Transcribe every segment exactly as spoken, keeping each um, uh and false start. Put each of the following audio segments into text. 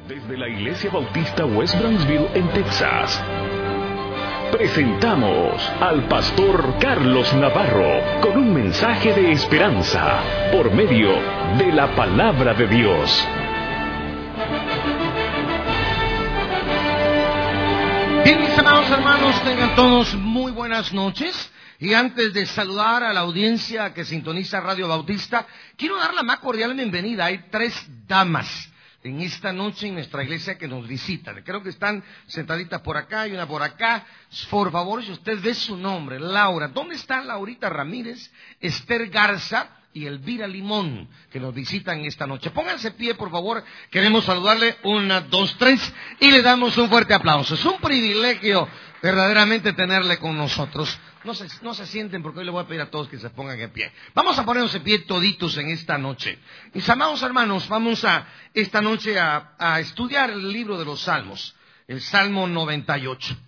Desde la Iglesia Bautista West Brownsville en Texas, presentamos al pastor Carlos Navarro con un mensaje de esperanza por medio de la palabra de Dios. Bien, mis amados hermanos, tengan todos muy buenas noches. Y antes de saludar a la audiencia que sintoniza Radio Bautista, quiero dar la más cordial bienvenida. Hay tres damas en esta noche en nuestra iglesia que nos visitan. Creo que están sentaditas por acá y una por acá. Por favor, si usted ve su nombre, Laura. ¿Dónde están Laurita Ramírez, Esther Garza y Elvira Limón, que nos visitan esta noche? Pónganse pie, por favor. Queremos saludarle. Una, dos, tres. Y le damos un fuerte aplauso. Es un privilegio verdaderamente tenerle con nosotros. No se, no se sienten porque hoy le voy a pedir a todos que se pongan en pie. Vamos a ponernos en pie toditos en esta noche. Mis amados hermanos, vamos a esta noche a, a estudiar el libro de los Salmos, el Salmo noventa y ocho.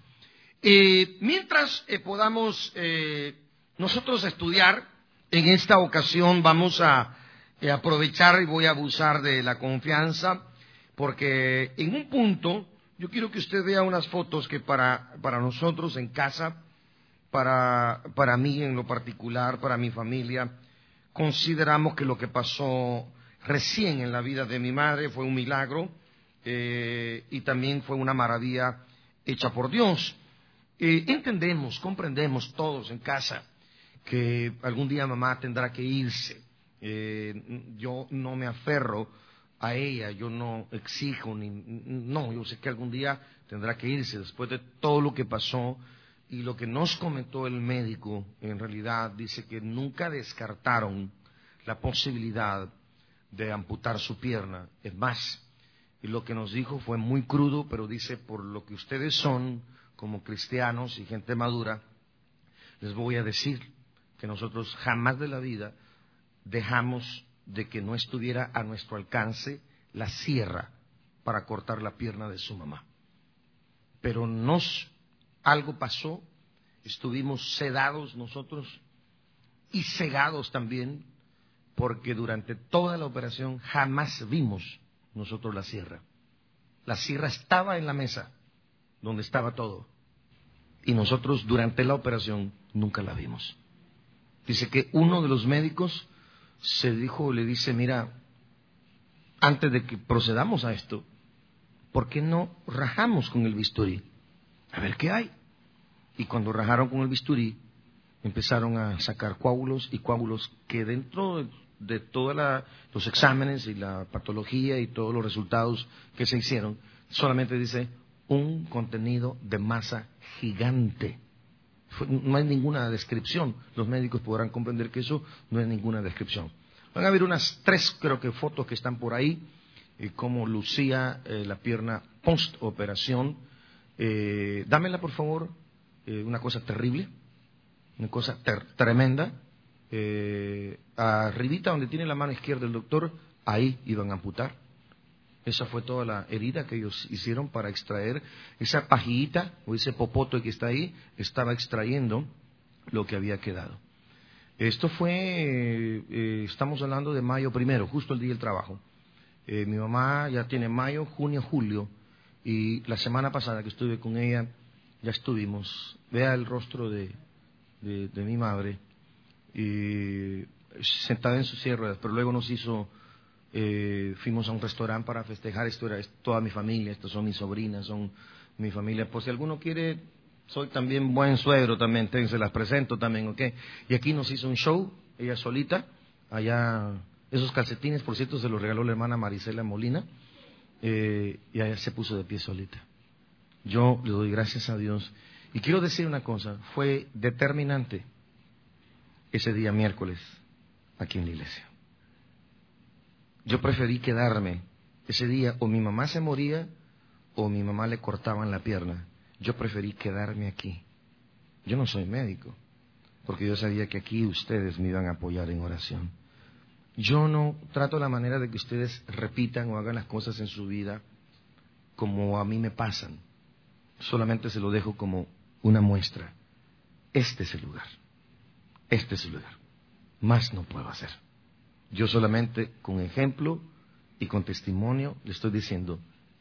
Eh, mientras eh, podamos eh, nosotros estudiar, en esta ocasión vamos a eh, aprovechar y voy a abusar de la confianza, porque en un punto yo quiero que usted vea unas fotos que para, para nosotros en casa, Para, para mí en lo particular, para mi familia, consideramos que lo que pasó recién en la vida de mi madre fue un milagro eh, y también fue una maravilla hecha por Dios. Eh, entendemos, comprendemos todos en casa que algún día mamá tendrá que irse. Eh, yo no me aferro a ella, yo no exijo, ni, no, yo sé que algún día tendrá que irse después de todo lo que pasó. Y lo que nos comentó el médico, en realidad, dice que nunca descartaron la posibilidad de amputar su pierna. Es más, y lo que nos dijo fue muy crudo, pero dice, por lo que ustedes son como cristianos y gente madura, les voy a decir que nosotros jamás de la vida dejamos de que no estuviera a nuestro alcance la sierra para cortar la pierna de su mamá. Pero nos... Algo pasó, estuvimos sedados nosotros y cegados también, porque durante toda la operación jamás vimos nosotros la sierra. La sierra estaba en la mesa, donde estaba todo, y nosotros durante la operación nunca la vimos. Dice que uno de los médicos se dijo, le dice, mira, antes de que procedamos a esto, ¿por qué no rajamos con el bisturí? A ver qué hay. Y cuando rajaron con el bisturí, empezaron a sacar coágulos y coágulos que dentro de, de todos los exámenes y la patología y todos los resultados que se hicieron, solamente dice un contenido de masa gigante. No hay ninguna descripción. Los médicos podrán comprender que eso no es ninguna descripción. Van a ver unas tres, creo que fotos que están por ahí, eh, cómo lucía eh, la pierna post-operación. Eh, dámela, por favor. Eh, una cosa terrible, una cosa ter- tremenda. Eh, arribita donde tiene la mano izquierda el doctor, ahí iban a amputar. Esa fue toda la herida que ellos hicieron para extraer esa pajillita o ese popote que está ahí, estaba extrayendo lo que había quedado. Esto fue, eh, eh, estamos hablando de mayo primero, justo el día del trabajo. Eh, mi mamá ya tiene mayo, junio, julio, y la semana pasada que estuve con ella, ya estuvimos, vea el rostro de, de, de mi madre, y sentada en sus sierras, pero luego nos hizo, eh, fuimos a un restaurante para festejar. Esto era toda mi familia, estas son mis sobrinas, son mi familia. Por si alguno quiere, soy también buen suegro también, se las presento también, ¿ok? Y aquí nos hizo un show, ella solita, allá, esos calcetines, por cierto, se los regaló la hermana Marisela Molina, eh, y allá se puso de pie solita. Yo le doy gracias a Dios. Y quiero decir una cosa, fue determinante ese día miércoles aquí en la iglesia. Yo preferí quedarme ese día, o mi mamá se moría o mi mamá le cortaban la pierna. Yo preferí quedarme aquí. Yo no soy médico, porque yo sabía que aquí ustedes me iban a apoyar en oración. Yo no trato la manera de que ustedes repitan o hagan las cosas en su vida como a mí me pasan. Solamente se lo dejo como una muestra. Este es el lugar. Este es el lugar. Más no puedo hacer. Yo solamente con ejemplo y con testimonio le estoy diciendo,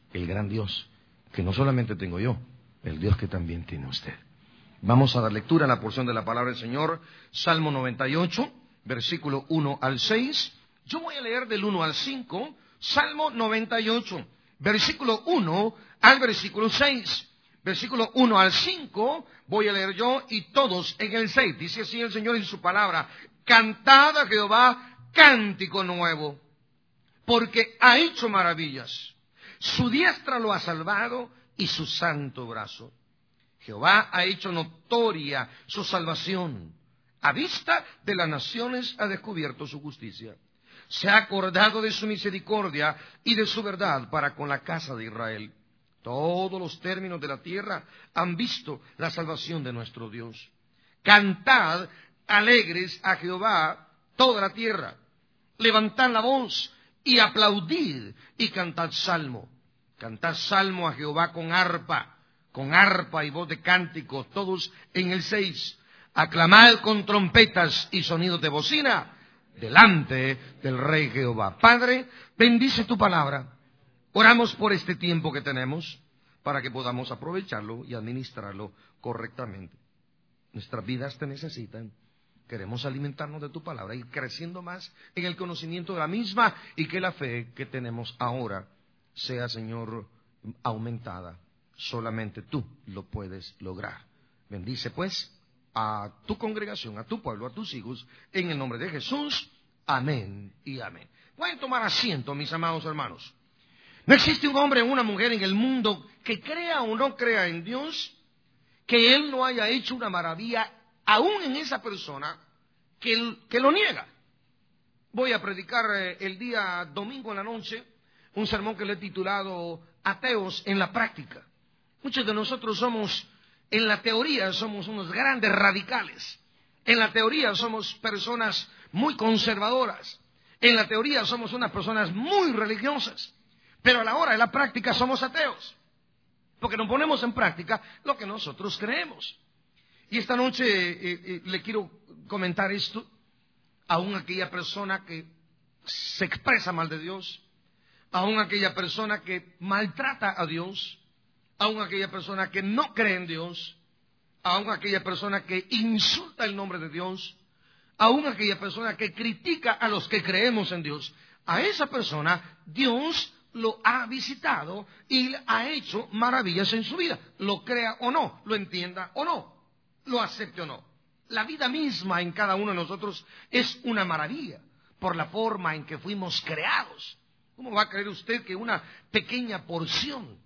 el gran Dios, que no solamente tengo yo, el Dios que también tiene usted. Vamos a dar lectura a la porción de la palabra del Señor, Salmo noventa y ocho, versículo uno al seis. Yo voy a leer del uno al cinco, Salmo noventa y ocho, versículo uno al versículo seis. Versículo uno al cinco, voy a leer yo y todos en el seis. Dice así el Señor en su palabra: cantad a Jehová cántico nuevo, porque ha hecho maravillas. Su diestra lo ha salvado y su santo brazo. Jehová ha hecho notoria su salvación. A vista de las naciones ha descubierto su justicia. Se ha acordado de su misericordia y de su verdad para con la casa de Israel. Todos los términos de la tierra han visto la salvación de nuestro Dios. Cantad alegres a Jehová toda la tierra. Levantad la voz y aplaudid y cantad salmo. Cantad salmo a Jehová con arpa, con arpa y voz de cántico, todos en el seis. Aclamad con trompetas y sonidos de bocina delante del Rey Jehová. Padre, bendice tu palabra. Oramos por este tiempo que tenemos para que podamos aprovecharlo y administrarlo correctamente. Nuestras vidas te necesitan. Queremos alimentarnos de tu palabra y ir creciendo más en el conocimiento de la misma, y que la fe que tenemos ahora sea, Señor, aumentada. Solamente tú lo puedes lograr. Bendice pues a tu congregación, a tu pueblo, a tus hijos, en el nombre de Jesús. Amén y amén. Pueden tomar asiento, mis amados hermanos. No existe un hombre o una mujer en el mundo que crea o no crea en Dios, que Él no haya hecho una maravilla aún en esa persona que, que lo niega. Voy a predicar eh, el día domingo en la noche un sermón que le he titulado Ateos en la práctica. Muchos de nosotros somos, en la teoría, somos unos grandes radicales. En la teoría somos personas muy conservadoras. En la teoría somos unas personas muy religiosas. Pero a la hora de la práctica somos ateos, porque no ponemos en práctica lo que nosotros creemos. Y esta noche eh, eh, le quiero comentar esto, aún aquella persona que se expresa mal de Dios, aún aquella persona que maltrata a Dios, aún aquella persona que no cree en Dios, aún aquella persona que insulta el nombre de Dios, aún aquella persona que critica a los que creemos en Dios. A esa persona Dios lo ha visitado y ha hecho maravillas en su vida. Lo crea o no, lo entienda o no, lo acepte o no. La vida misma en cada uno de nosotros es una maravilla por la forma en que fuimos creados. ¿Cómo va a creer usted que una pequeña porción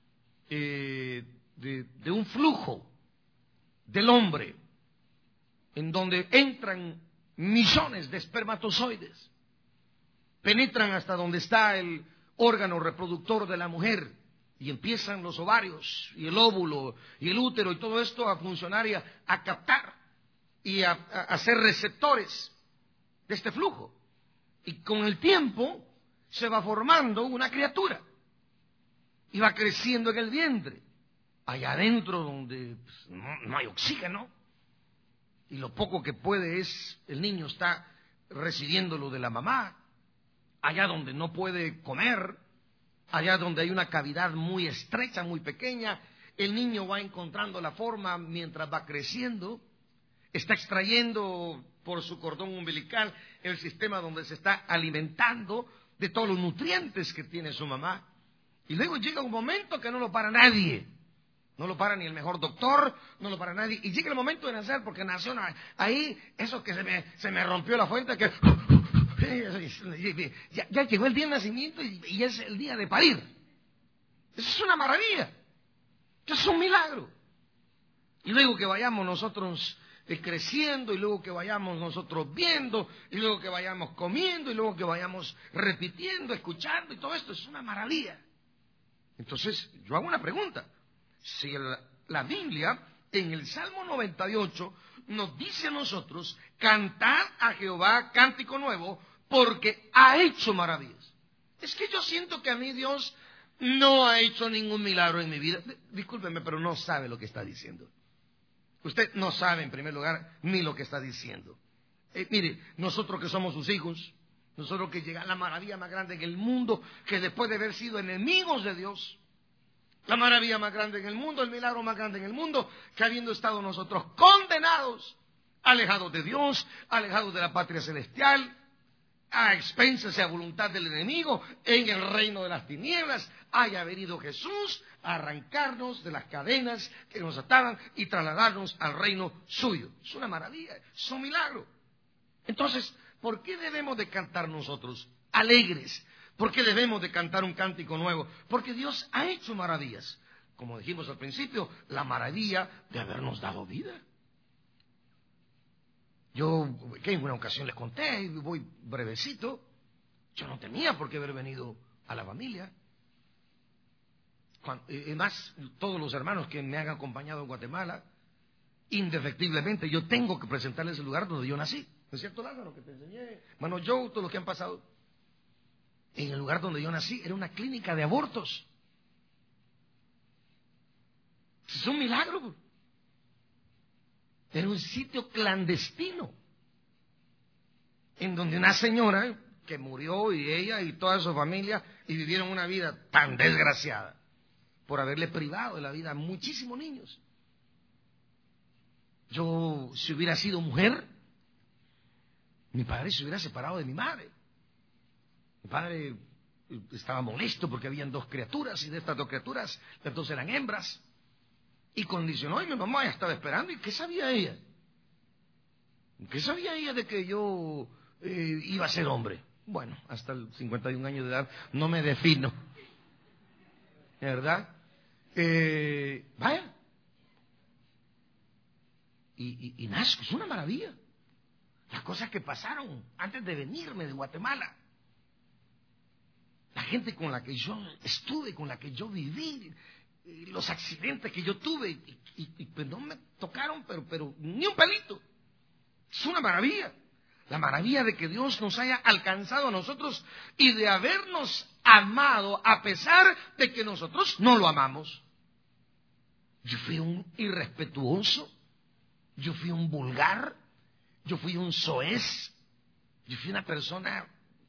eh, de, de un flujo del hombre, en donde entran millones de espermatozoides, penetran hasta donde está el órgano reproductor de la mujer, y empiezan los ovarios y el óvulo y el útero y todo esto a funcionar y a, a captar y a, a, a ser receptores de este flujo? Y con el tiempo se va formando una criatura y va creciendo en el vientre, allá adentro donde pues, no, no hay oxígeno, y lo poco que puede es, el niño está recibiéndolo de la mamá. Allá donde no puede comer, allá donde hay una cavidad muy estrecha, muy pequeña, el niño va encontrando la forma mientras va creciendo, está extrayendo por su cordón umbilical el sistema donde se está alimentando de todos los nutrientes que tiene su mamá. Y luego llega un momento que no lo para nadie, no lo para ni el mejor doctor, no lo para nadie, y llega el momento de nacer, porque nació ahí, eso que se me, se me rompió la fuente, que... Ya, ya llegó el día de nacimiento y, y es el día de parir. Eso es una maravilla. Eso es un milagro. Y luego que vayamos nosotros eh, creciendo, y luego que vayamos nosotros viendo, y luego que vayamos comiendo, y luego que vayamos repitiendo, escuchando, y todo esto es una maravilla. Entonces, yo hago una pregunta. Si el, la Biblia, en el Salmo noventa y ocho, nos dice a nosotros: cantad a Jehová cántico nuevo, porque ha hecho maravillas. Es que yo siento que a mí Dios no ha hecho ningún milagro en mi vida. Discúlpeme, pero no sabe lo que está diciendo. Usted no sabe, en primer lugar, ni lo que está diciendo. Eh, mire, nosotros que somos sus hijos, Nosotros que llega la maravilla más grande en el mundo, que después de haber sido enemigos de Dios, la maravilla más grande en el mundo, el milagro más grande en el mundo, que habiendo estado nosotros condenados, alejados de Dios, alejados de la patria celestial, a expensas y a voluntad del enemigo, en el reino de las tinieblas, haya venido Jesús a arrancarnos de las cadenas que nos ataban y trasladarnos al reino suyo. Es una maravilla, es un milagro. Entonces, ¿por qué debemos de cantar nosotros alegres? ¿Por qué debemos de cantar un cántico nuevo? Porque Dios ha hecho maravillas. Como dijimos al principio, la maravilla de habernos dado vida. Yo, que en una ocasión les conté, y voy brevecito, yo no tenía por qué haber venido a la familia. Cuando, y más, todos los hermanos que me han acompañado en Guatemala, indefectiblemente yo tengo que presentarles el lugar donde yo nací. ¿No es cierto, Lázaro, que te enseñé? Bueno, yo, todos los que han pasado. En el lugar donde yo nací era una clínica de abortos. Es un milagro. Era un sitio clandestino, en donde una señora que murió y ella y toda su familia y vivieron una vida tan desgraciada por haberle privado de la vida a muchísimos niños. Yo, si hubiera sido mujer, mi padre se hubiera separado de mi madre. Mi padre estaba molesto porque habían dos criaturas y de estas dos criaturas, las dos eran hembras. Y condicionó, y mi mamá ya estaba esperando. ¿Y qué sabía ella? ¿Qué sabía ella de que yo eh, iba a ser hombre? Bueno, hasta los cincuenta y un años de edad no me defino. ¿Verdad? Eh, vaya. Y, y, y nazco, es una maravilla. Las cosas que pasaron antes de venirme de Guatemala. La gente con la que yo estuve, con la que yo viví, los accidentes que yo tuve, y, y, y pues no me tocaron, pero, pero ni un pelito. Es una maravilla. La maravilla de que Dios nos haya alcanzado a nosotros y de habernos amado a pesar de que nosotros no lo amamos. Yo fui un irrespetuoso, yo fui un vulgar, yo fui un soez, yo fui una persona,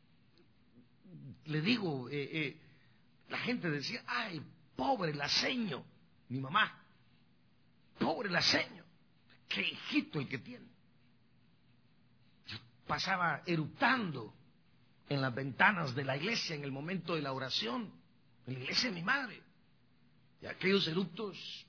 le digo, eh, eh, la gente decía, ay, pobre laseño, mi mamá, pobre laseño, qué hijito el que tiene. Yo pasaba eructando en las ventanas de la iglesia en el momento de la oración, en la iglesia de mi madre, y aquellos eructos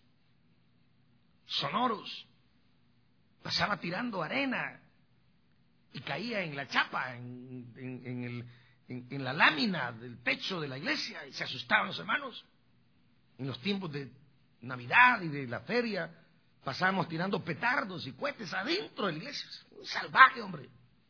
sonoros, pasaba tirando arena y caía en la chapa, en, en, en, el, en, en la lámina del techo de la iglesia, y se asustaban los hermanos. En los tiempos de Navidad y de la feria, pasábamos tirando petardos y cohetes adentro de la iglesia. Un salvaje, hombre.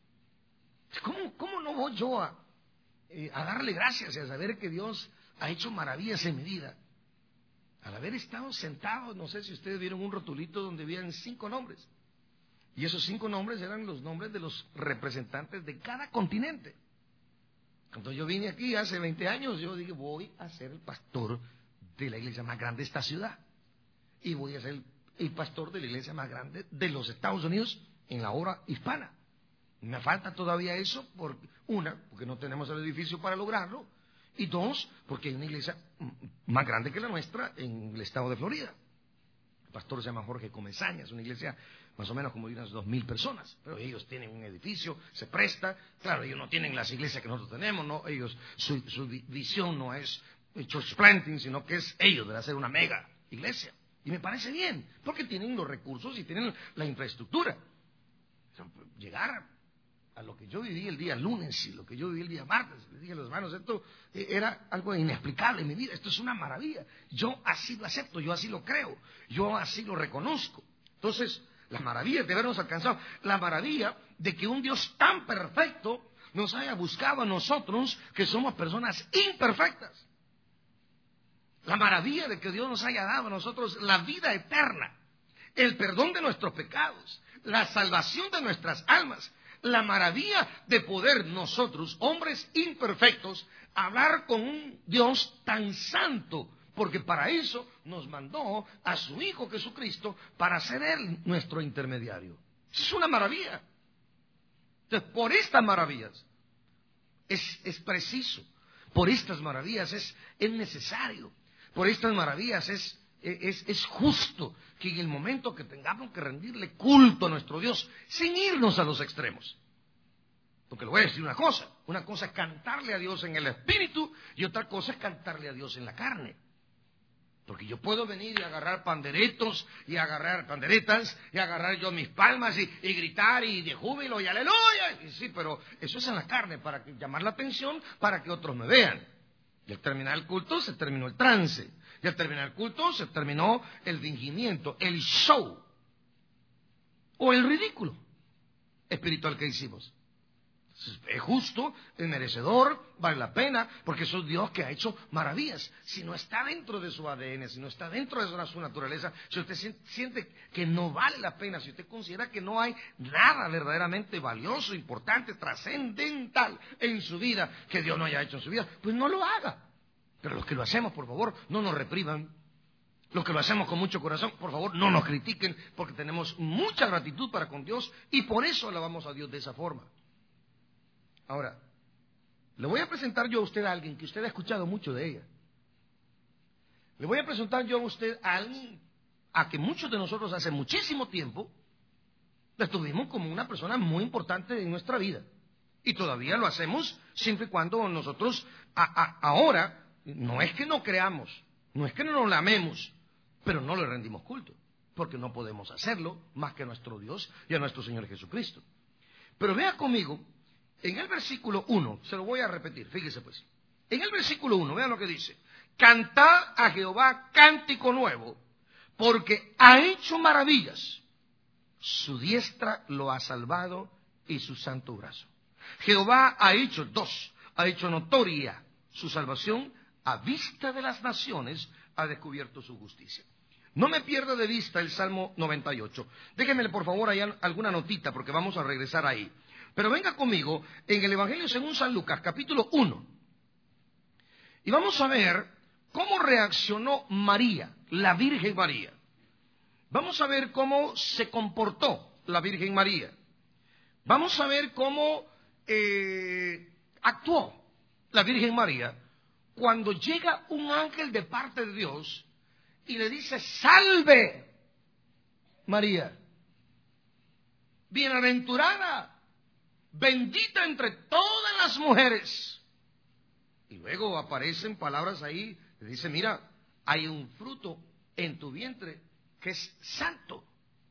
¿Cómo, cómo no voy yo a, eh, a darle gracias y a saber que Dios ha hecho maravillas en mi vida? Al haber estado sentado, no sé si ustedes vieron un rotulito donde habían cinco nombres. Y esos cinco nombres eran los nombres de los representantes de cada continente. Cuando yo vine aquí hace veinte años, yo dije, voy a ser el pastor de la iglesia más grande de esta ciudad. Y voy a ser el, el pastor de la iglesia más grande de los Estados Unidos en la obra hispana. Me falta todavía eso, por, una, porque no tenemos el edificio para lograrlo, y dos, porque hay una iglesia más grande que la nuestra en el estado de Florida. El pastor se llama Jorge Comesaña, es una iglesia más o menos como de unas dos mil personas, pero ellos tienen un edificio, se presta, claro, ellos no tienen las iglesias que nosotros tenemos, no, ellos, su, su visión no es church planting, sino que es ellos de hacer una mega iglesia, y me parece bien, porque tienen los recursos y tienen la infraestructura. Llegar a lo que yo viví el día lunes y lo que yo viví el día martes, les dije a los hermanos, esto era algo inexplicable en mi vida, esto es una maravilla, yo así lo acepto, yo así lo creo, yo así lo reconozco. Entonces, la maravilla de habernos alcanzado, la maravilla de que un Dios tan perfecto nos haya buscado a nosotros que somos personas imperfectas, la maravilla de que Dios nos haya dado a nosotros la vida eterna, el perdón de nuestros pecados, la salvación de nuestras almas, la maravilla de poder nosotros, hombres imperfectos, hablar con un Dios tan santo, porque para eso nos mandó a su Hijo Jesucristo, para ser Él nuestro intermediario. Es una maravilla. Entonces, por estas maravillas, Es, es preciso. Por estas maravillas es, es necesario. Por estas maravillas es, es, es justo que en el momento que tengamos que rendirle culto a nuestro Dios, sin irnos a los extremos. Porque le voy a decir una cosa. Una cosa es cantarle a Dios en el espíritu y otra cosa es cantarle a Dios en la carne. Porque yo puedo venir y agarrar panderetos y agarrar panderetas y agarrar yo mis palmas y, y gritar y de júbilo y aleluya. Y sí, pero eso es en la carne para que, llamar la atención para que otros me vean. Y al terminar el culto se terminó el trance. Y al terminar el culto se terminó el fingimiento, el show o el ridículo espiritual que hicimos. Es justo, es merecedor, vale la pena, porque eso es Dios que ha hecho maravillas. Si no está dentro de su A D N, si no está dentro de su naturaleza, si usted siente que no vale la pena, si usted considera que no hay nada verdaderamente valioso, importante, trascendental en su vida, que Dios no haya hecho en su vida, pues no lo haga. Pero los que lo hacemos, por favor, no nos repriman. Los que lo hacemos con mucho corazón, por favor, no nos critiquen, porque tenemos mucha gratitud para con Dios y por eso alabamos a Dios de esa forma. Ahora, le voy a presentar yo a usted a alguien que usted ha escuchado mucho de ella. Le voy a presentar yo a usted a alguien a que muchos de nosotros hace muchísimo tiempo la tuvimos como una persona muy importante en nuestra vida. Y todavía lo hacemos siempre y cuando nosotros a, a, ahora, no es que no creamos, no es que no nos la amemos, pero no le rendimos culto, porque no podemos hacerlo más que a nuestro Dios y a nuestro Señor Jesucristo. Pero vea conmigo. En el versículo uno, se lo voy a repetir, fíjese pues. En el versículo uno, vean lo que dice. Cantad a Jehová cántico nuevo, porque ha hecho maravillas. Su diestra lo ha salvado y su santo brazo. Jehová ha hecho dos, ha hecho notoria su salvación, a vista de las naciones ha descubierto su justicia. No me pierda de vista el Salmo noventa y ocho. Déjenme por favor ahí alguna notita, porque vamos a regresar ahí. Pero venga conmigo en el Evangelio según San Lucas, capítulo uno. Y vamos a ver cómo reaccionó María, la Virgen María. Vamos a ver cómo se comportó la Virgen María. Vamos a ver cómo eh, actuó la Virgen María cuando llega un ángel de parte de Dios y le dice: ¡salve, María! Bienaventurada, bendita entre todas las mujeres. Y luego aparecen palabras ahí, que dice: mira, hay un fruto en tu vientre que es santo.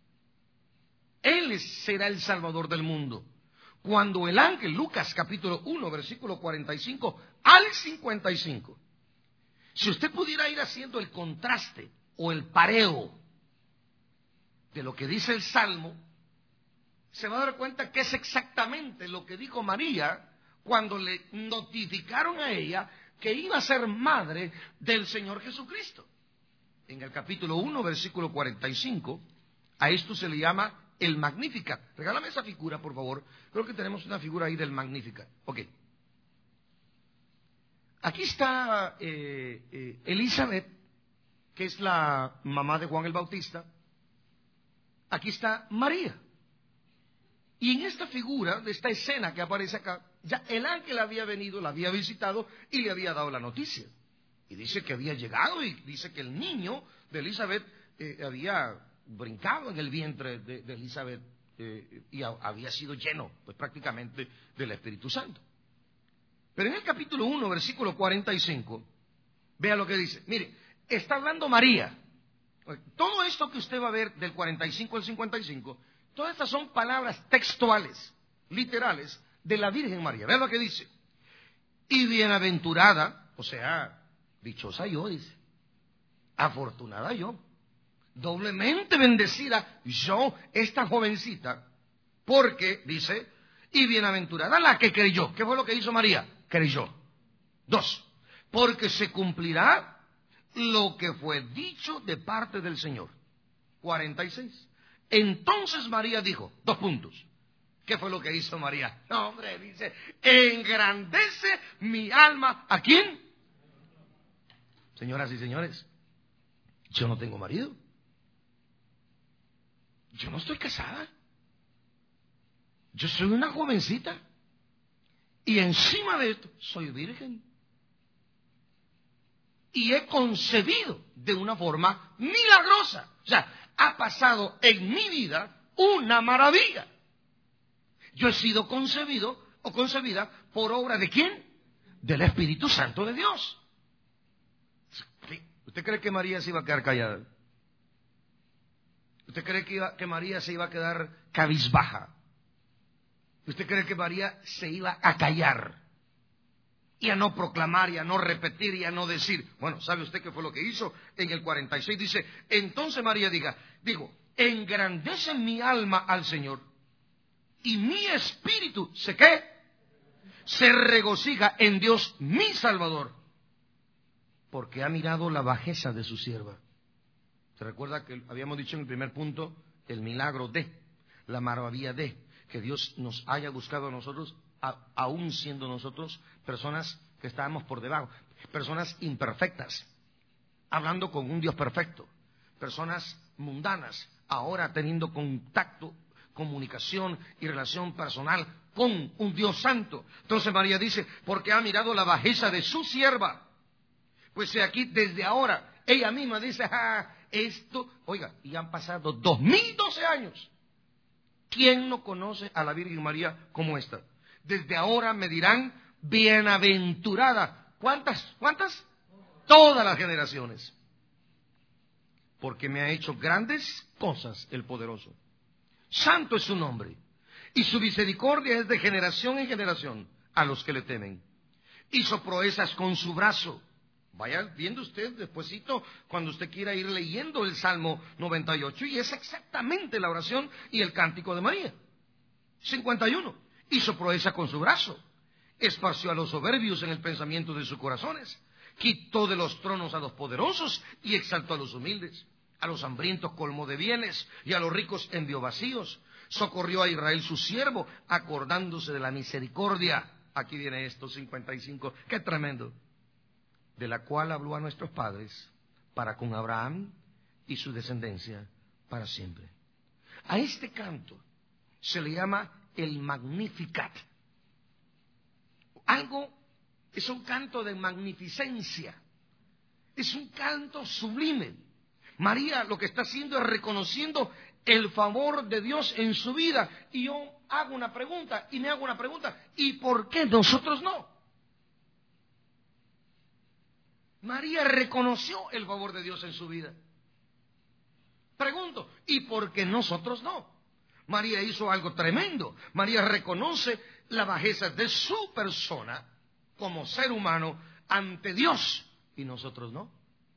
Él será el Salvador del mundo. Cuando el ángel, Lucas capítulo uno, versículo cuarenta y cinco al cincuenta y cinco, si usted pudiera ir haciendo el contraste o el pareo de lo que dice el Salmo, se va a dar cuenta que es exactamente lo que dijo María cuando le notificaron a ella que iba a ser madre del Señor Jesucristo. En el capítulo uno, versículo cuarenta y cinco, a esto se le llama el Magnificat. Regálame esa figura, por favor. Creo que tenemos una figura ahí del Magnificat. Ok. Aquí está eh, eh, Elizabeth, que es la mamá de Juan el Bautista. Aquí está María. Y en esta figura, de esta escena que aparece acá, ya el ángel había venido, la había visitado y le había dado la noticia. Y dice que había llegado y dice que el niño de Elizabeth eh, había brincado en el vientre de, de Elizabeth eh, y a, había sido lleno, pues prácticamente, del Espíritu Santo. Pero en el capítulo uno, versículo cuarenta y cinco, vea lo que dice. Mire, está hablando María. Todo esto que usted va a ver del cuarenta y cinco al cincuenta y cinco, todas estas son palabras textuales, literales, de la Virgen María. Vea lo que dice. Y bienaventurada, o sea, dichosa yo, dice. Afortunada yo. Doblemente bendecida yo, esta jovencita, porque, dice, y bienaventurada la que creyó. ¿Qué fue lo que hizo María? Creyó. Dos, porque se cumplirá lo que fue dicho de parte del Señor. cuarenta y seis. Entonces María dijo, dos puntos. ¿Qué fue lo que hizo María? No, hombre, dice, engrandece mi alma. ¿A quién? Señoras y señores, yo no tengo marido. Yo no estoy casada. Yo soy una jovencita. Y encima de esto, soy virgen. Y he concebido de una forma milagrosa. O sea, ha pasado en mi vida una maravilla. Yo he sido concebido o concebida por obra de ¿quién? Del Espíritu Santo de Dios. ¿Usted cree que María se iba a quedar callada? ¿Usted cree que, iba, que María se iba a quedar cabizbaja? ¿Usted cree que María se iba a callar? Y a no proclamar, y a no repetir, y a no decir. Bueno, ¿sabe usted qué fue lo que hizo? En el cuarenta y seis dice, entonces María diga, digo, engrandece mi alma al Señor, y mi espíritu, ¿se qué? Se regocija en Dios mi Salvador, porque ha mirado la bajeza de su sierva. ¿Se recuerda que habíamos dicho en el primer punto el milagro de, la maravilla de, que Dios nos haya buscado a nosotros, a, aún siendo nosotros personas que estábamos por debajo, personas imperfectas, hablando con un Dios perfecto, personas mundanas, ahora teniendo contacto, comunicación y relación personal con un Dios santo? Entonces María dice, porque ha mirado la bajeza de su sierva. Pues aquí desde ahora, ella misma dice, ah, esto, oiga, y han pasado dos mil doce años. ¿Quién no conoce a la Virgen María como esta? Desde ahora me dirán bienaventurada. ¿Cuántas? ¿Cuántas? Todas las generaciones. Porque me ha hecho grandes cosas el poderoso. Santo es su nombre. Y su misericordia es de generación en generación a los que le temen. Hizo proezas con su brazo. Vaya viendo usted despuesito cuando usted quiera ir leyendo el Salmo noventa y ocho, y es exactamente la oración y el cántico de María. cincuenta y uno. Hizo proeza con su brazo. Esparció a los soberbios en el pensamiento de sus corazones. Quitó de los tronos a los poderosos y exaltó a los humildes. A los hambrientos colmó de bienes y a los ricos envió vacíos. Socorrió a Israel su siervo, acordándose de la misericordia. Aquí viene esto, cincuenta y cinco. ¡Qué tremendo! De la cual habló a nuestros padres para con Abraham y su descendencia para siempre. A este canto se le llama el Magnificat. Algo, es un canto de magnificencia, es un canto sublime. María lo que está haciendo es reconociendo el favor de Dios en su vida. Y yo hago una pregunta, y me hago una pregunta, ¿y por qué nosotros no? María reconoció el favor de Dios en su vida. Pregunto, ¿y por qué nosotros no? María hizo algo tremendo. María reconoce la bajeza de su persona como ser humano ante Dios, y nosotros no.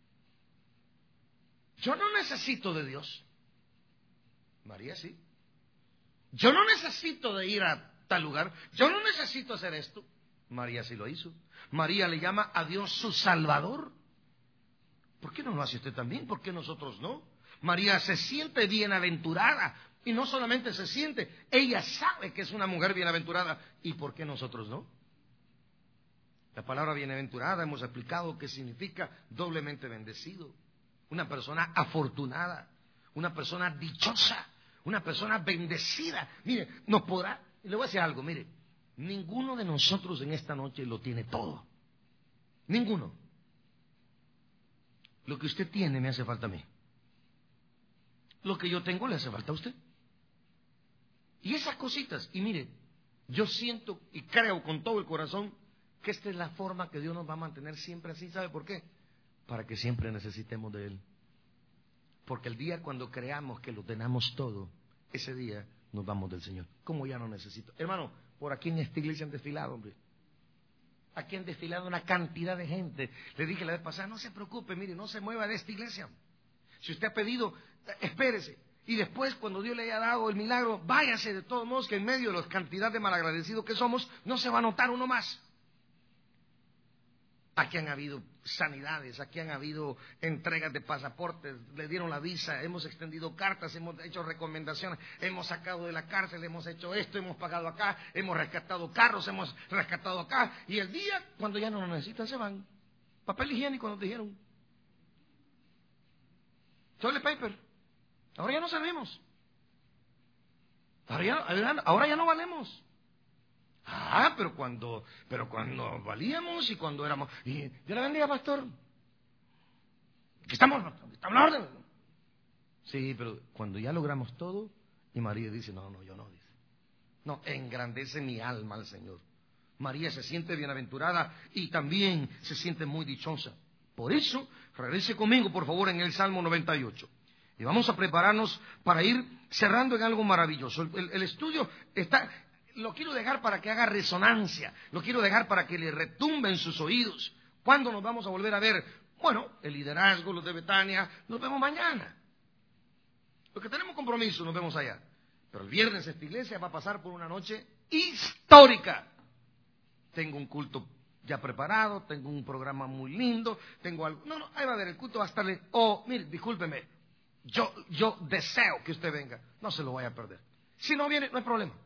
Yo no necesito de Dios. María sí. Yo no necesito de ir a tal lugar. Yo no necesito hacer esto. María sí lo hizo. María le llama a Dios su Salvador. ¿Por qué no lo hace usted también? ¿Por qué nosotros no? María se siente bienaventurada. Y no solamente se siente, ella sabe que es una mujer bienaventurada. ¿Y por qué nosotros no? La palabra bienaventurada hemos explicado que significa doblemente bendecido. Una persona afortunada, una persona dichosa, una persona bendecida. Mire, nos podrá, le voy a decir algo, mire, ninguno de nosotros en esta noche lo tiene todo. Ninguno. Lo que usted tiene me hace falta a mí. Lo que yo tengo le hace falta a usted. Y esas cositas, y mire, yo siento y creo con todo el corazón que esta es la forma que Dios nos va a mantener siempre así. ¿Sabe por qué? Para que siempre necesitemos de Él. Porque el día cuando creamos que lo tenemos todo, ese día nos vamos del Señor. ¿Cómo ya no necesito? Hermano, por aquí en esta iglesia han desfilado, hombre. Aquí han desfilado una cantidad de gente. Le dije la vez pasada, no se preocupe, mire, no se mueva de esta iglesia. Si usted ha pedido, espérese. Y después, cuando Dios le haya dado el milagro, váyase. De todos modos, que en medio de la cantidad de malagradecidos que somos, no se va a notar uno más. Aquí han habido sanidades, aquí han habido entregas de pasaportes, le dieron la visa, hemos extendido cartas, hemos hecho recomendaciones, hemos sacado de la cárcel, hemos hecho esto, hemos pagado acá, hemos rescatado carros, hemos rescatado acá. Y el día, cuando ya no lo necesitan, se van. Papel higiénico nos dijeron. Toilet paper. Ahora ya no servimos. Ahora ya, ahora ya no valemos. Ah, pero cuando, pero cuando valíamos y cuando éramos... Y Dios le bendiga, pastor. Aquí estamos, está en orden. Sí, pero cuando ya logramos todo, y María dice, no, no, yo no, dice. No, engrandece mi alma al Señor. María se siente bienaventurada y también se siente muy dichosa. Por eso, regrese conmigo, por favor, en el Salmo noventa y ocho. Y vamos a prepararnos para ir cerrando en algo maravilloso. El, el, el estudio está, lo quiero dejar para que haga resonancia, lo quiero dejar para que le retumbe en sus oídos. ¿Cuándo nos vamos a volver a ver? Bueno, el liderazgo, los de Betania, nos vemos mañana. Los que tenemos compromiso, nos vemos allá. Pero el viernes esta iglesia va a pasar por una noche histórica. Tengo un culto ya preparado, tengo un programa muy lindo, tengo algo... No, no, ahí va a haber el culto, va a estarle... Oh, mire, discúlpeme, yo, yo deseo que usted venga, no se lo vaya a perder. Si no viene, no hay problema.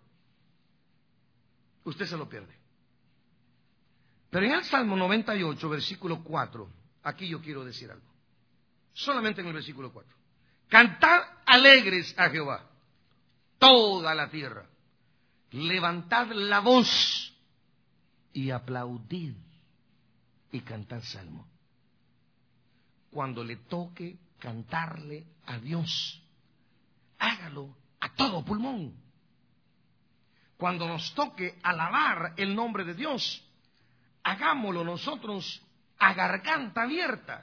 Usted se lo pierde. Pero en el Salmo noventa y ocho, versículo cuatro, aquí yo quiero decir algo. Solamente en el versículo cuatro. Cantad alegres a Jehová, toda la tierra. Levantad la voz y aplaudid y cantad salmo. Cuando le toque cantarle a Dios, hágalo a todo pulmón. Cuando nos toque alabar el nombre de Dios, hagámoslo nosotros a garganta abierta.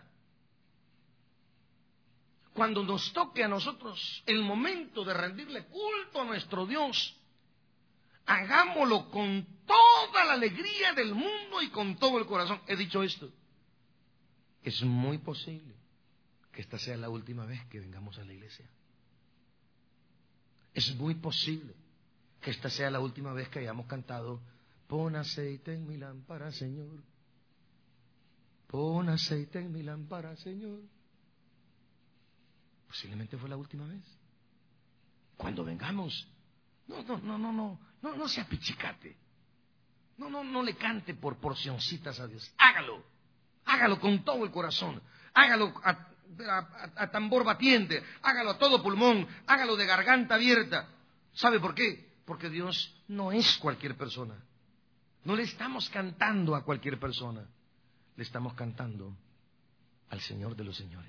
Cuando nos toque a nosotros el momento de rendirle culto a nuestro Dios, hagámoslo con toda la alegría del mundo y con todo el corazón. He dicho esto. Es muy posible que esta sea la última vez que vengamos a la iglesia. Es muy posible que esta sea la última vez que hayamos cantado: pon aceite en mi lámpara, Señor. Pon aceite en mi lámpara, Señor. Posiblemente fue la última vez. Cuando vengamos, no, no, no, no, no, no, no sea pichicate. No, no, no le cante por porcioncitas a Dios. Hágalo, hágalo con todo el corazón. Hágalo a, a, a, a tambor batiente. Hágalo a todo pulmón. Hágalo de garganta abierta. ¿Sabe por qué? Porque Dios no es cualquier persona. No le estamos cantando a cualquier persona. Le estamos cantando al Señor de los señores.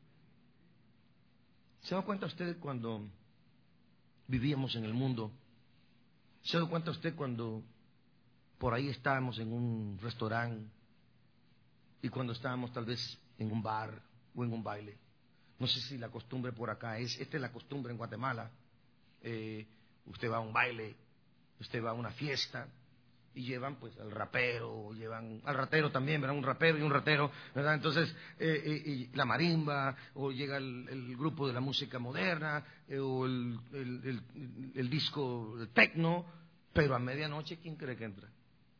¿Se da cuenta usted cuando vivíamos en el mundo? ¿Se da cuenta usted cuando por ahí estábamos en un restaurante y cuando estábamos tal vez en un bar o en un baile? No sé si la costumbre por acá es, esta es la costumbre en Guatemala. Eh, usted va a un baile, usted va a una fiesta y llevan pues al rapero, llevan al ratero también, ¿verdad? Un rapero y un ratero, ¿verdad? Entonces, eh, eh, y la marimba, o llega el, el grupo de la música moderna, eh, o el, el, el, el disco tecno, pero a medianoche, ¿quién cree que entra?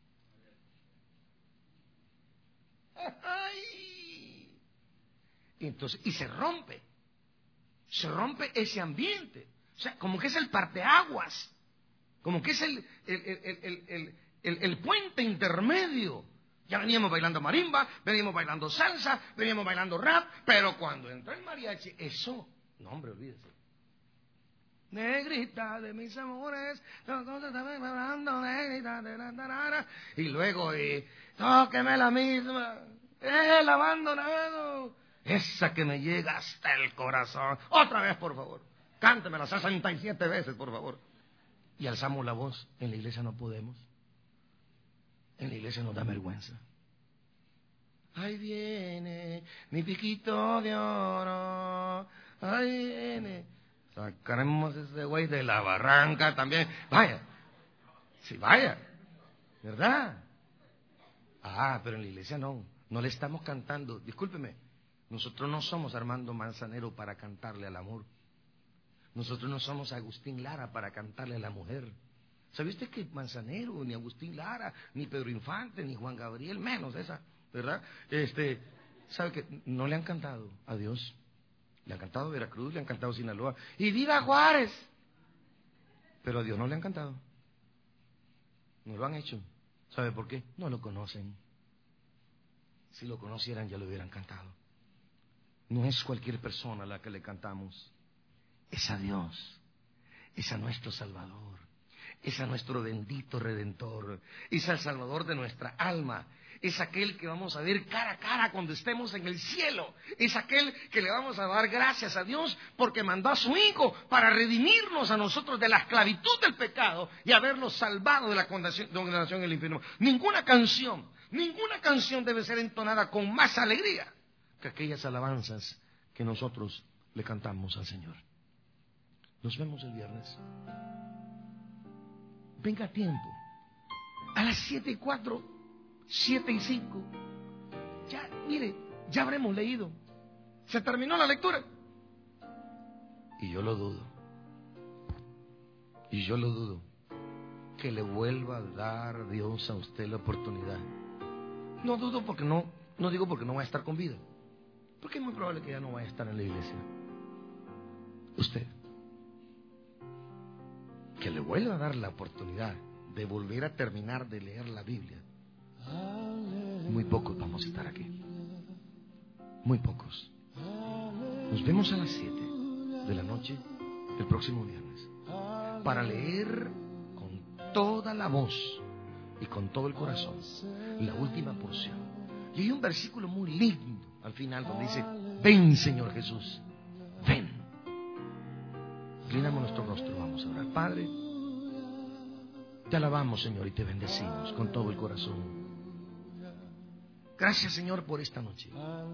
¡Ay! Y entonces, y se rompe, se rompe ese ambiente, o sea, como que es el parteaguas, como que es el, el, el, el, el, el El, el puente intermedio. Ya veníamos bailando marimba, veníamos bailando salsa, veníamos bailando rap, pero cuando entró el mariachi, eso, no hombre, olvídese. Negrita de mis amores, negrita de la tarara, y luego, eh, tóqueme la misma, el abandonado, esa que me llega hasta el corazón. Otra vez, por favor, cántemela sesenta y siete veces, por favor. Y alzamos la voz. En la iglesia no podemos. En la iglesia nos da vergüenza. Ahí viene mi piquito de oro. Ahí viene. Sacaremos ese güey de la barranca también. Vaya. Sí, vaya. ¿Verdad? Ah, pero en la iglesia no. No le estamos cantando. Discúlpeme. Nosotros no somos Armando Manzanero para cantarle al amor. Nosotros no somos Agustín Lara para cantarle a la mujer. ¿Sabe usted que Manzanero, ni Agustín Lara, ni Pedro Infante, ni Juan Gabriel, menos esa, ¿verdad? Este, ¿sabe que no le han cantado a Dios? Le han cantado a Veracruz, le han cantado a Sinaloa. ¡Y viva Juárez! Pero a Dios no le han cantado. No lo han hecho. ¿Sabe por qué? No lo conocen. Si lo conocieran ya lo hubieran cantado. No es cualquier persona a la que le cantamos. Es a Dios. Es a nuestro Salvador. es a nuestro bendito Redentor, es al Salvador de nuestra alma, es aquel que vamos a ver cara a cara cuando estemos en el cielo, es aquel que le vamos a dar gracias a Dios porque mandó a su Hijo para redimirnos a nosotros de la esclavitud del pecado y habernos salvado de la condenación en el infierno. Ninguna canción, ninguna canción debe ser entonada con más alegría que aquellas alabanzas que nosotros le cantamos al Señor. Nos vemos el viernes. Venga a tiempo. A las siete y cuatro, siete y cinco. Ya, mire, ya habremos leído. Se terminó la lectura. Y yo lo dudo. Y yo lo dudo. Que le vuelva a dar Dios a usted la oportunidad. No dudo porque no, no digo porque no va a estar con vida. Porque es muy probable que ya no vaya a estar en la iglesia. Usted. Que le vuelva a dar la oportunidad de volver a terminar de leer la Biblia. Muy pocos vamos a estar aquí. Muy pocos. Nos vemos a las siete de la noche el próximo viernes para leer con toda la voz y con todo el corazón la última porción. Y hay un versículo muy lindo al final donde dice: ven, Señor Jesús, ven. Inclinamos nuestro rostro, vamos a orar. Padre, te alabamos, Señor, y te bendecimos con todo el corazón. Gracias, Señor, por esta noche.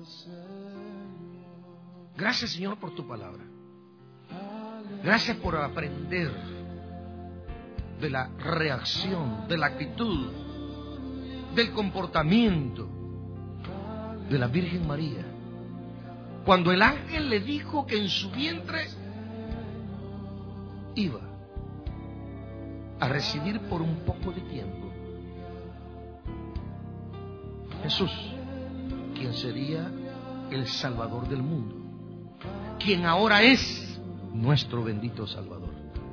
Gracias, Señor, por tu palabra. Gracias por aprender de la reacción, de la actitud, del comportamiento de la Virgen María. Cuando el ángel le dijo que en su vientre iba a recibir por un poco de tiempo Jesús, quien sería el Salvador del mundo, quien ahora es nuestro bendito Salvador.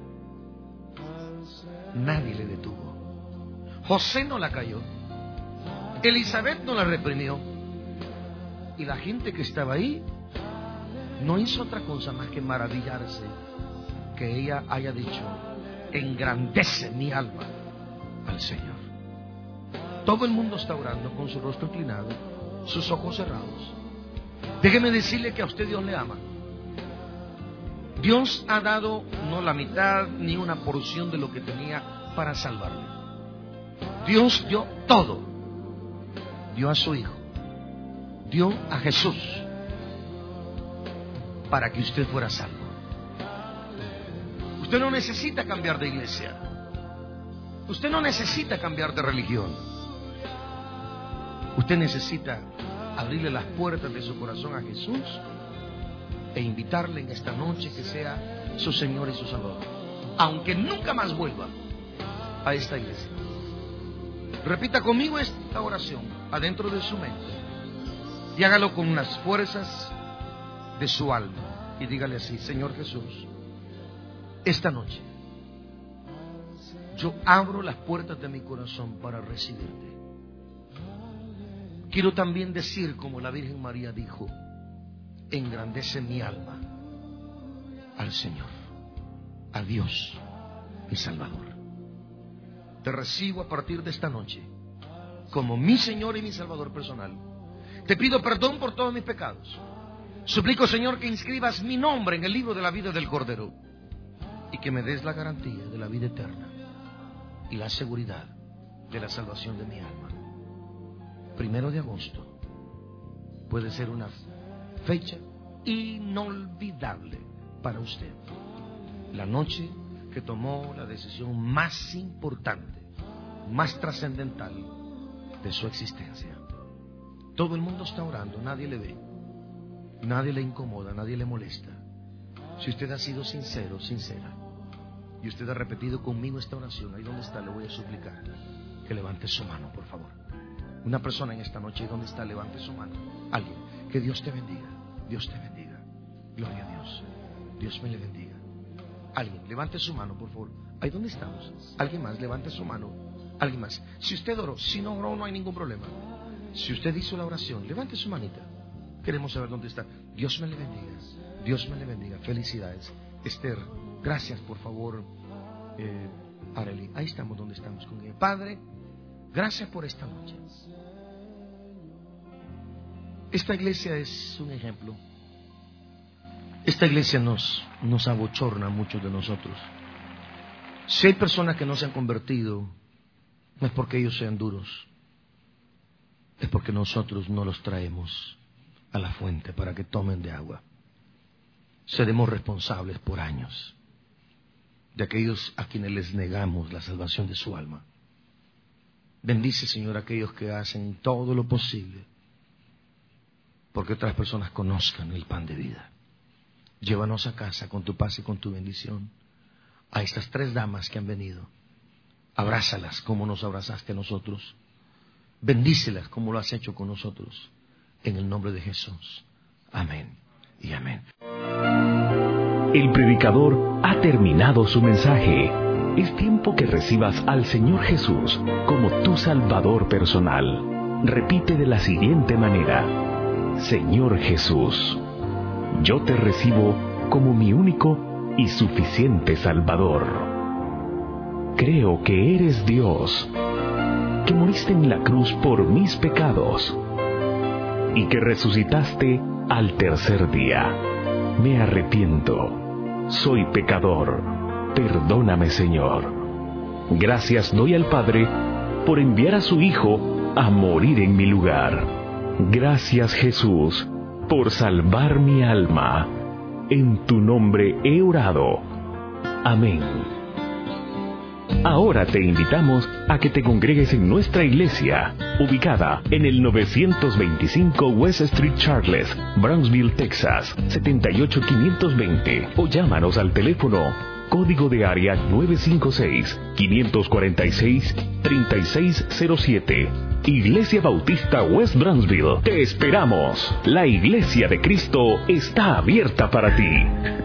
Nadie le detuvo. José no la cayó, Elizabeth no la reprimió, y la gente que estaba ahí no hizo otra cosa más que maravillarse que ella haya dicho: engrandece mi alma al Señor. Todo el mundo está orando con su rostro inclinado, sus ojos cerrados. Déjeme decirle que a usted Dios le ama. Dios ha dado no la mitad ni una porción de lo que tenía para salvarle. Dios dio todo. Dio a su Hijo, dio a Jesús para que usted fuera salvo. Usted no necesita cambiar de iglesia. Usted no necesita cambiar de religión. Usted necesita abrirle las puertas de su corazón a Jesús e invitarle en esta noche que sea su Señor y su Salvador, aunque nunca más vuelva a esta iglesia. Repita conmigo esta oración adentro de su mente y hágalo con las fuerzas de su alma y dígale así: Señor Jesús, esta noche yo abro las puertas de mi corazón para recibirte. Quiero también decir, como la Virgen María dijo: engrandece mi alma al Señor, a Dios, mi Salvador. Te recibo a partir de esta noche como mi Señor y mi Salvador personal. Te pido perdón por todos mis pecados. Suplico, Señor, que inscribas mi nombre en el libro de la vida del Cordero y que me des la garantía de la vida eterna y la seguridad de la salvación de mi alma. Primero de agosto puede ser una fecha inolvidable para usted. La noche que tomó la decisión más importante, más trascendental de su existencia. Todo el mundo está orando, nadie le ve, nadie le incomoda, nadie le molesta. Si usted ha sido sincero, sincera, y usted ha repetido conmigo esta oración, ahí donde está, le voy a suplicar que levante su mano, por favor. Una persona en esta noche, ahí donde está, levante su mano. Alguien, que Dios te bendiga, Dios te bendiga. Gloria a Dios, Dios me le bendiga. Alguien, levante su mano, por favor. Ahí donde estamos. Alguien más, levante su mano. Alguien más. Si usted oró, si no oró, no hay ningún problema. Si usted hizo la oración, levante su manita. Queremos saber dónde está. Dios me le bendiga, Dios me le bendiga. Felicidades. Esther, gracias, por favor. Eh, Arely, ahí estamos donde estamos con ella. Padre, gracias por esta noche. Esta iglesia es un ejemplo. Esta iglesia nos, nos abochorna a muchos de nosotros. Si hay personas que no se han convertido, no es porque ellos sean duros, es porque nosotros no los traemos a la fuente para que tomen de agua. Seremos responsables por años de aquellos a quienes les negamos la salvación de su alma. Bendice, Señor, a aquellos que hacen todo lo posible porque otras personas conozcan el pan de vida. Llévanos a casa con tu paz y con tu bendición. A estas tres damas que han venido, abrázalas como nos abrazaste a nosotros. Bendícelas como lo has hecho con nosotros. En el nombre de Jesús. Amén y amén. El predicador ha terminado su mensaje. Es tiempo que recibas al Señor Jesús como tu Salvador personal. Repite de la siguiente manera: Señor Jesús, yo te recibo como mi único y suficiente Salvador. Creo que eres Dios, que moriste en la cruz por mis pecados y que resucitaste al tercer día. Me arrepiento, soy pecador, perdóname, Señor. Gracias doy al Padre por enviar a su Hijo a morir en mi lugar. Gracias, Jesús, por salvar mi alma. En tu nombre he orado. Amén. Ahora te invitamos a que te congregues en nuestra iglesia, ubicada en el novecientos veinticinco West Street Charles, Brownsville, Texas, setenta y ocho quinientos veinte, o llámanos al teléfono código de área nueve cinco seis, cinco cuatro seis, tres seis cero siete. Iglesia Bautista West Brownsville. Te esperamos. La Iglesia de Cristo está abierta para ti.